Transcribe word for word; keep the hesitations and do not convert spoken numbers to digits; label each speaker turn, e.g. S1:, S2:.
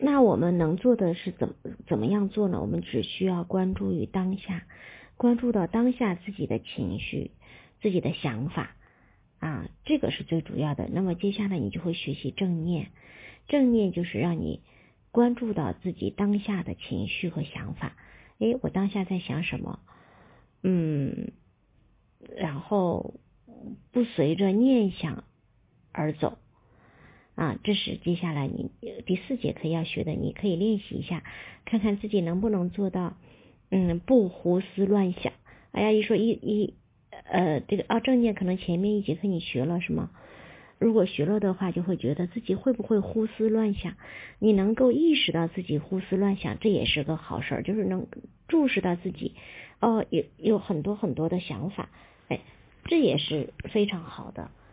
S1: 那我们能做的是怎么怎么样做呢？我们只需要关注于当下，关注到当下自己的情绪、自己的想法啊，这个是最主要的。那么接下来你就会学习正念，正念就是让你关注到自己当下的情绪和想法。诶，我当下在想什么？嗯，然后不随着念想而走。啊，这是接下来你第四节课要学的，你可以练习一下，看看自己能不能做到，嗯，不胡思乱想。哎呀，一说一一呃，这个啊正念可能前面一节课你学了是吗？如果学了的话，就会觉得自己会不会胡思乱想？你能够意识到自己胡思乱想，这也是个好事儿，就是能注视到自己哦，有有很多很多的想法，哎，这也是非常好的。